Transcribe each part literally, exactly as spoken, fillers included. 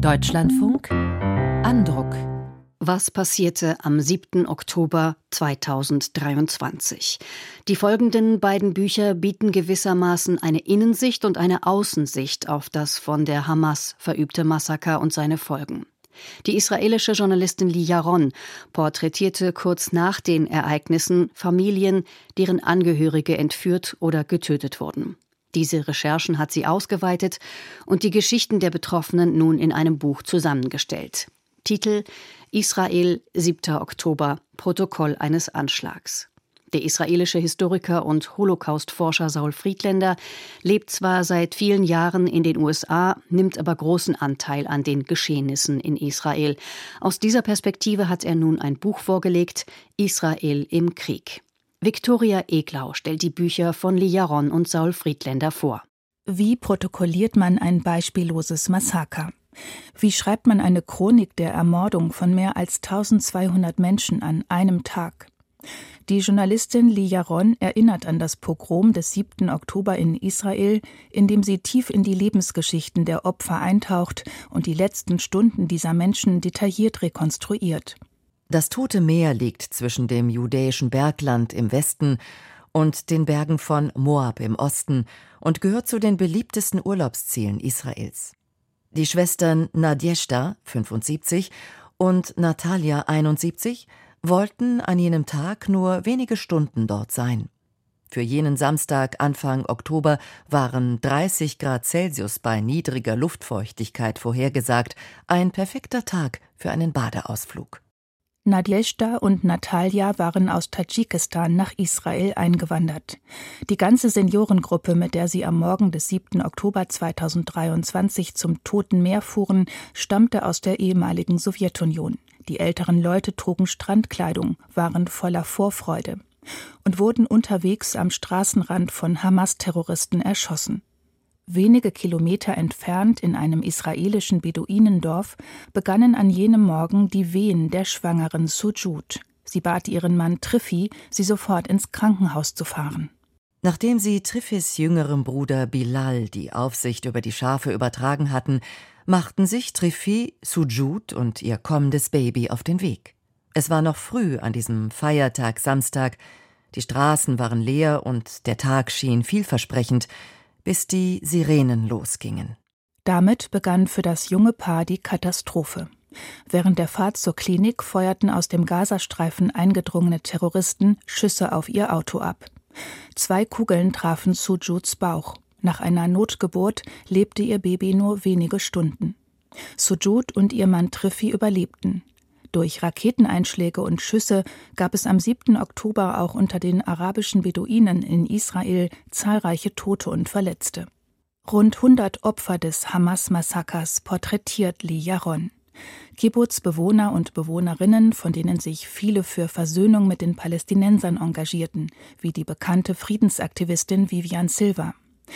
Deutschlandfunk Andruck. Was passierte am siebten Oktober zweitausenddreiundzwanzig? Die folgenden beiden Bücher bieten gewissermaßen eine Innensicht und eine Außensicht auf das von der Hamas verübte Massaker und seine Folgen. Die israelische Journalistin Li Yaron porträtierte kurz nach den Ereignissen Familien, deren Angehörige entführt oder getötet wurden. Diese Recherchen hat sie ausgeweitet und die Geschichten der Betroffenen nun in einem Buch zusammengestellt. Titel: Israel, siebter Oktober, Protokoll eines Anschlags. Der israelische Historiker und Holocaust-Forscher Saul Friedländer lebt zwar seit vielen Jahren in den U S A, nimmt aber großen Anteil an den Geschehnissen in Israel. Aus dieser Perspektive hat er nun ein Buch vorgelegt, Israel im Krieg. Viktoria Eglau stellt die Bücher von Li Yaron und Saul Friedländer vor. Wie protokolliert man ein beispielloses Massaker? Wie schreibt man eine Chronik der Ermordung von mehr als eintausendzweihundert Menschen an einem Tag? Die Journalistin Li Yaron erinnert an das Pogrom des siebten Oktober in Israel, indem sie tief in die Lebensgeschichten der Opfer eintaucht und die letzten Stunden dieser Menschen detailliert rekonstruiert. Das Tote Meer liegt zwischen dem judäischen Bergland im Westen und den Bergen von Moab im Osten und gehört zu den beliebtesten Urlaubszielen Israels. Die Schwestern Nadjeshta, fünfundsiebzig, und Natalia, einundsiebzig, wollten an jenem Tag nur wenige Stunden dort sein. Für jenen Samstag Anfang Oktober waren dreißig Grad Celsius bei niedriger Luftfeuchtigkeit vorhergesagt, ein perfekter Tag für einen Badeausflug. Nadjeshta und Natalia waren aus Tadschikistan nach Israel eingewandert. Die ganze Seniorengruppe, mit der sie am Morgen des siebten Oktober zweitausenddreiundzwanzig zum Toten Meer fuhren, stammte aus der ehemaligen Sowjetunion. Die älteren Leute trugen Strandkleidung, waren voller Vorfreude und wurden unterwegs am Straßenrand von Hamas-Terroristen erschossen. Wenige Kilometer entfernt in einem israelischen Beduinendorf begannen an jenem Morgen die Wehen der schwangeren Sujud. Sie bat ihren Mann Trifi, sie sofort ins Krankenhaus zu fahren. Nachdem sie Trifis jüngerem Bruder Bilal die Aufsicht über die Schafe übertragen hatten, machten sich Trifi, Sujud und ihr kommendes Baby auf den Weg. Es war noch früh an diesem Feiertag Samstag. Die Straßen waren leer und der Tag schien vielversprechend, bis die Sirenen losgingen. Damit begann für das junge Paar die Katastrophe. Während der Fahrt zur Klinik feuerten aus dem Gazastreifen eingedrungene Terroristen Schüsse auf ihr Auto ab. Zwei Kugeln trafen Sujuds Bauch. Nach einer Notgeburt lebte ihr Baby nur wenige Stunden. Sujud und ihr Mann Trifi überlebten. Durch Raketeneinschläge und Schüsse gab es am siebten Oktober auch unter den arabischen Beduinen in Israel zahlreiche Tote und Verletzte. Rund hundert Opfer des Hamas-Massakers porträtiert Li Yaron. Kibbuz-Bewohner und Bewohnerinnen, von denen sich viele für Versöhnung mit den Palästinensern engagierten, wie die bekannte Friedensaktivistin Vivian Silva.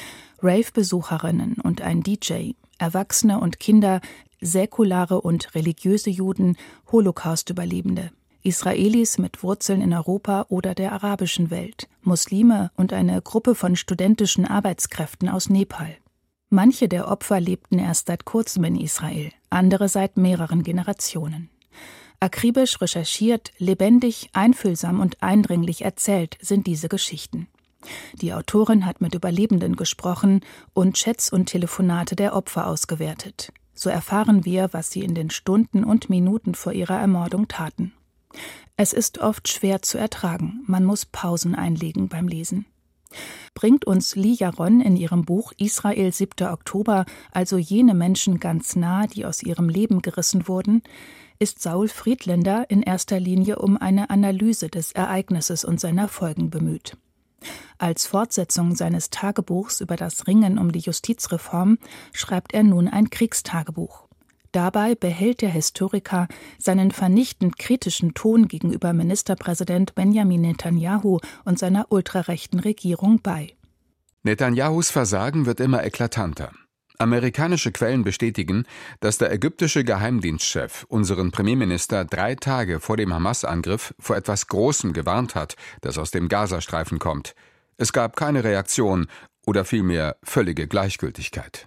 Rave-Besucherinnen und ein D J, Erwachsene und Kinder, säkulare und religiöse Juden, Holocaust-Überlebende, Israelis mit Wurzeln in Europa oder der arabischen Welt, Muslime und eine Gruppe von studentischen Arbeitskräften aus Nepal. Manche der Opfer lebten erst seit kurzem in Israel, andere seit mehreren Generationen. Akribisch recherchiert, lebendig, einfühlsam und eindringlich erzählt sind diese Geschichten. Die Autorin hat mit Überlebenden gesprochen und Chats und Telefonate der Opfer ausgewertet. So erfahren wir, was sie in den Stunden und Minuten vor ihrer Ermordung taten. Es ist oft schwer zu ertragen, man muss Pausen einlegen beim Lesen. Bringt uns Li Yaron in ihrem Buch Israel, siebter Oktober also jene Menschen ganz nah, die aus ihrem Leben gerissen wurden, ist Saul Friedländer in erster Linie um eine Analyse des Ereignisses und seiner Folgen bemüht. Als Fortsetzung seines Tagebuchs über das Ringen um die Justizreform schreibt er nun ein Kriegstagebuch. Dabei behält der Historiker seinen vernichtend kritischen Ton gegenüber Ministerpräsident Benjamin Netanyahu und seiner ultrarechten Regierung bei. Netanyahus Versagen wird immer eklatanter. Amerikanische Quellen bestätigen, dass der ägyptische Geheimdienstchef unseren Premierminister drei Tage vor dem Hamas-Angriff vor etwas Großem gewarnt hat, das aus dem Gazastreifen kommt. Es gab keine Reaktion oder vielmehr völlige Gleichgültigkeit.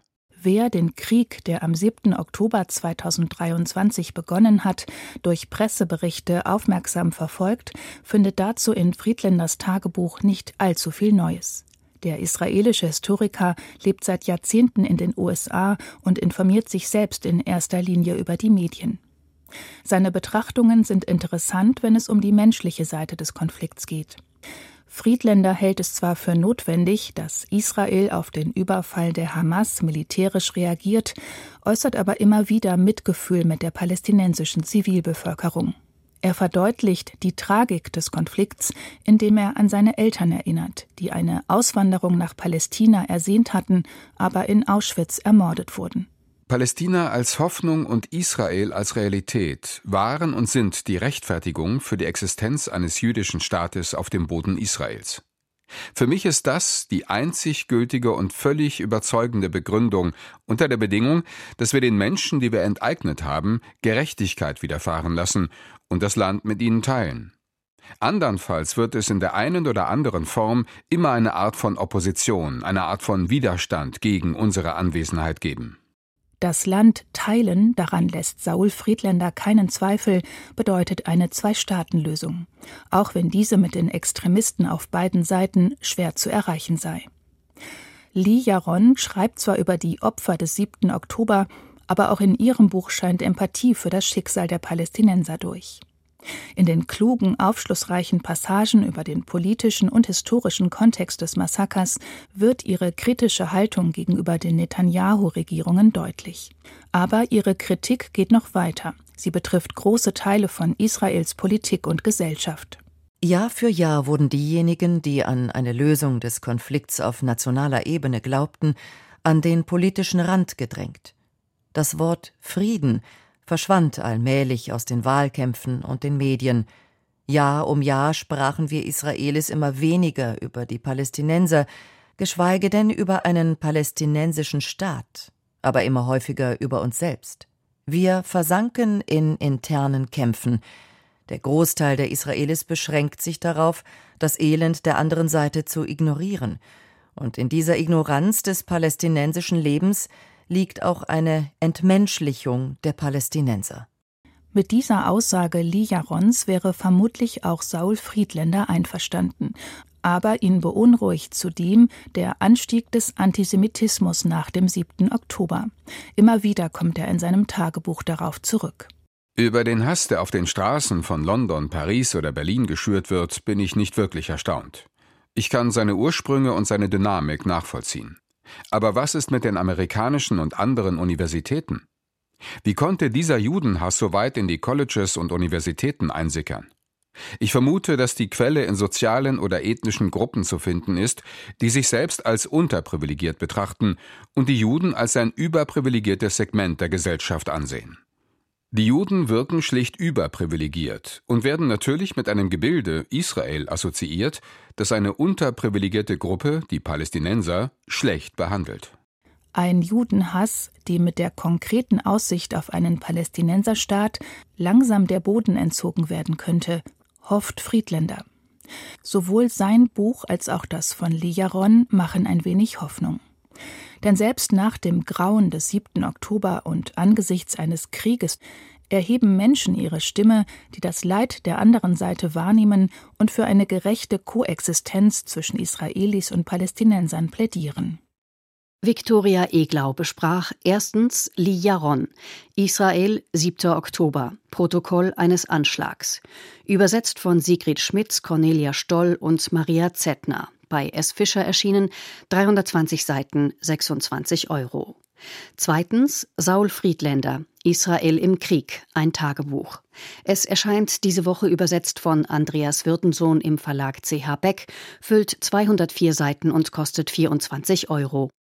wer den Krieg, der am siebten Oktober zweitausenddreiundzwanzig begonnen hat, durch Presseberichte aufmerksam verfolgt, findet dazu in Friedländers Tagebuch nicht allzu viel Neues. Der israelische Historiker lebt seit Jahrzehnten in den U S A und informiert sich selbst in erster Linie über die Medien. Seine Betrachtungen sind interessant, wenn es um die menschliche Seite des Konflikts geht. Friedländer hält es zwar für notwendig, dass Israel auf den Überfall der Hamas militärisch reagiert, äußert aber immer wieder Mitgefühl mit der palästinensischen Zivilbevölkerung. Er verdeutlicht die Tragik des Konflikts, indem er an seine Eltern erinnert, die eine Auswanderung nach Palästina ersehnt hatten, aber in Auschwitz ermordet wurden. Palästina als Hoffnung und Israel als Realität waren und sind die Rechtfertigung für die Existenz eines jüdischen Staates auf dem Boden Israels. Für mich ist das die einzig gültige und völlig überzeugende Begründung unter der Bedingung, dass wir den Menschen, die wir enteignet haben, Gerechtigkeit widerfahren lassen und das Land mit ihnen teilen. Andernfalls wird es in der einen oder anderen Form immer eine Art von Opposition, eine Art von Widerstand gegen unsere Anwesenheit geben. Das Land teilen, daran lässt Saul Friedländer keinen Zweifel, bedeutet eine Zwei-Staaten-Lösung, auch wenn diese mit den Extremisten auf beiden Seiten schwer zu erreichen sei. Lee Yaron schreibt zwar über die Opfer des siebten Oktober, aber auch in ihrem Buch scheint Empathie für das Schicksal der Palästinenser durch. In den klugen, aufschlussreichen Passagen über den politischen und historischen Kontext des Massakers wird ihre kritische Haltung gegenüber den Netanjahu-Regierungen deutlich. Aber ihre Kritik geht noch weiter. Sie betrifft große Teile von Israels Politik und Gesellschaft. Jahr für Jahr wurden diejenigen, die an eine Lösung des Konflikts auf nationaler Ebene glaubten, an den politischen Rand gedrängt. Das Wort Frieden verschwand allmählich aus den Wahlkämpfen und den Medien. Jahr um Jahr sprachen wir Israelis immer weniger über die Palästinenser, geschweige denn über einen palästinensischen Staat, aber immer häufiger über uns selbst. Wir versanken in internen Kämpfen. Der Großteil der Israelis beschränkt sich darauf, das Elend der anderen Seite zu ignorieren. Und in dieser Ignoranz des palästinensischen Lebens liegt auch eine Entmenschlichung der Palästinenser. Mit dieser Aussage Lee Yarons wäre vermutlich auch Saul Friedländer einverstanden. Aber ihn beunruhigt zudem der Anstieg des Antisemitismus nach dem siebten Oktober. Immer wieder kommt er in seinem Tagebuch darauf zurück. Über den Hass, der auf den Straßen von London, Paris oder Berlin geschürt wird, bin ich nicht wirklich erstaunt. Ich kann seine Ursprünge und seine Dynamik nachvollziehen. Aber was ist mit den amerikanischen und anderen Universitäten? Wie konnte dieser Judenhass so weit in die Colleges und Universitäten einsickern? Ich vermute, dass die Quelle in sozialen oder ethnischen Gruppen zu finden ist, die sich selbst als unterprivilegiert betrachten und die Juden als ein überprivilegiertes Segment der Gesellschaft ansehen. Die Juden wirken schlicht überprivilegiert und werden natürlich mit einem Gebilde, Israel, assoziiert, das eine unterprivilegierte Gruppe, die Palästinenser, schlecht behandelt. Ein Judenhass, dem mit der konkreten Aussicht auf einen Palästinenserstaat langsam der Boden entzogen werden könnte, hofft Friedländer. Sowohl sein Buch als auch das von Lee Yaron machen ein wenig Hoffnung. Denn selbst nach dem Grauen des siebten Oktober und angesichts eines Krieges erheben Menschen ihre Stimme, die das Leid der anderen Seite wahrnehmen und für eine gerechte Koexistenz zwischen Israelis und Palästinensern plädieren. Viktoria Eglau besprach erstens Lee Yaron, Israel, siebter Oktober, Protokoll eines Anschlags. Übersetzt von Sigrid Schmitz, Cornelia Stoll und Maria Zettner. Bei S. Fischer erschienen, dreihundertzwanzig Seiten, sechsundzwanzig Euro. Zweitens Saul Friedländer, Israel im Krieg, ein Tagebuch. Es erscheint diese Woche übersetzt von Andreas Wirtensohn im Verlag C H Beck, füllt zweihundertvier Seiten und kostet vierundzwanzig Euro.